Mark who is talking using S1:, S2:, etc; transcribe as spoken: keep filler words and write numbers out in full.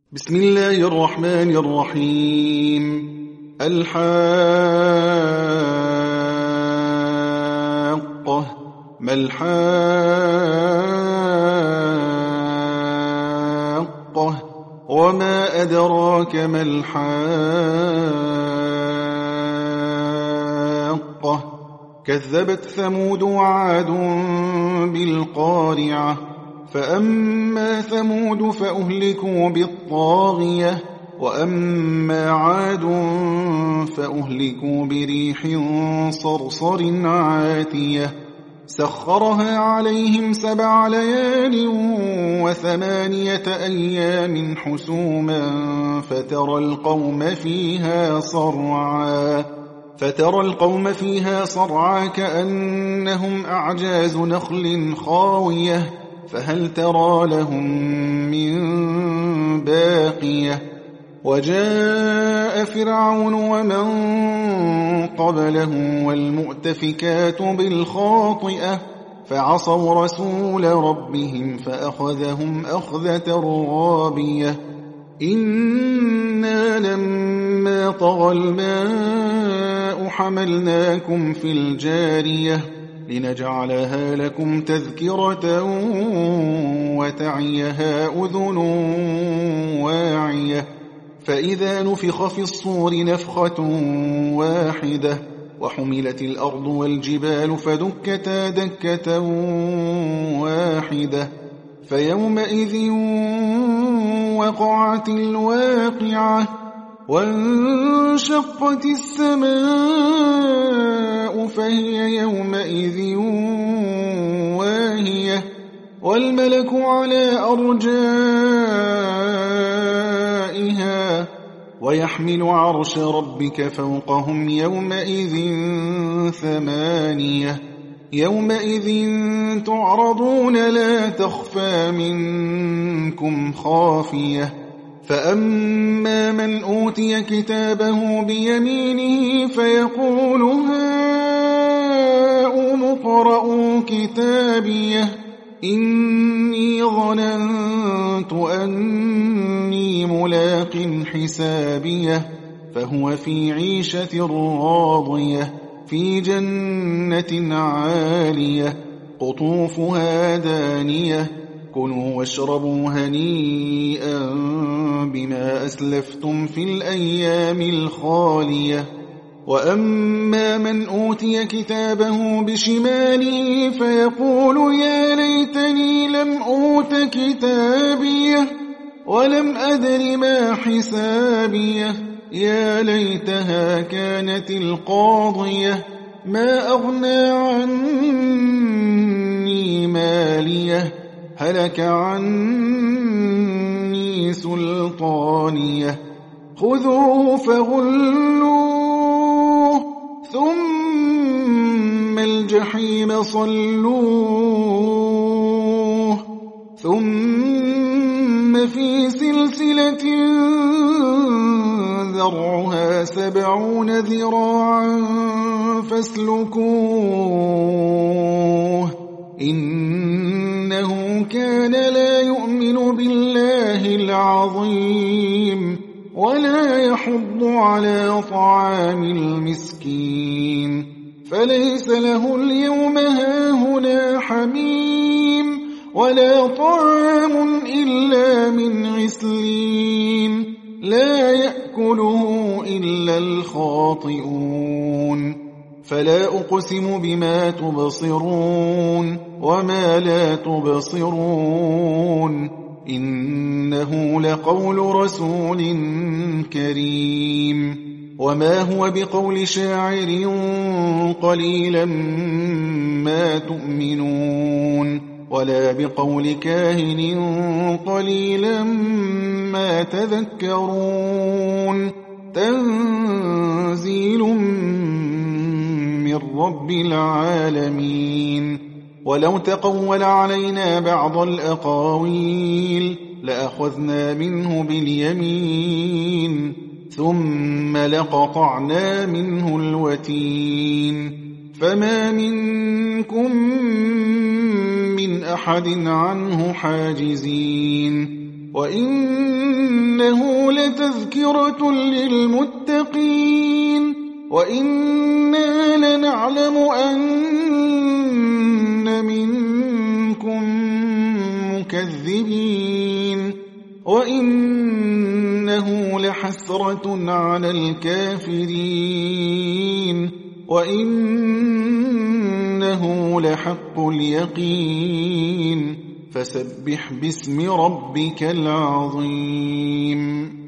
S1: بسم الله الرحمن الرحيم. الحاقة ما الحاقة وما أدراك ما الحاقة كذبت ثمود وعاد بالقارعة فأما ثمود فأهلكوا بالطاغية وأما عاد فأهلكوا بريح صرصر عاتية سخرها عليهم سبع ليال وثمانية أيام حسوما فترى القوم فيها صرعا فترى القوم فيها صرعا كأنهم أعجاز نخل خاوية فهل ترى لهم من باقية وجاء فرعون ومن قبله والمؤتفكات بالخاطئة فعصوا رسول ربهم فأخذهم أخذة رابية إنا لما طغى الماء حملناكم في الجارية لنجعلها لكم تذكرة وتعيها أذن واعية فإذا نفخ في الصور نفخة واحدة وحملت الأرض والجبال فدكتا دكة واحدة فيومئذ وقعت الواقعة وانشقت السماء فهي يومئذ واهية والملك على أرجائها ويحمل عرش ربك فوقهم يومئذ ثمانية يومئذ تعرضون لا تخفى منكم خافية فأما من أوتي كتابه بيمينه فيقول هاؤم اقرءوا كتابيه إني ظننت أني ملاق حسابيه فهو في عيشة راضية في جنة عالية قطوفها دانية كلوا واشربوا هنيئا بما أسلفتم في الأيام الخالية وأما من أوتي كتابه بشماله فيقول يا ليتني لم أوت كتابيه ولم أدر ما حسابيه يا ليتها كانت القاضية ما أغنى عني ماليه هلك عني سلطانيه خذوه فغلوه ثم الجحيم صلوه ثم في سلسلة ذرعها سبعون ذراعا فاسلكوه إنه كان لا يؤمن بالله العظيم ولا يحض على طعام المسكين فليس له اليوم هاهنا حميم ولا طعام إلا من غسلين لا يأكله إلا الخاطئون فلا أقسم بما تبصرون وما لا تبصرون إنه لقول رسول كريم وما هو بقول شاعر قليلا ما تؤمنون ولا بقول كاهن قليلا ما تذكرون تنزيل من رب العالمين ولو تقول علينا بعض الأقاويل لأخذنا منه باليمين ثم لقطعنا منه الوتين فما منكم من أحد عنه حاجزين وإنه لتذكرة للمتقين وإنا لنعلم أن منكم مكذبين وإنه لحسرة على الكافرين وإنه لحق اليقين فسبح باسم ربك العظيم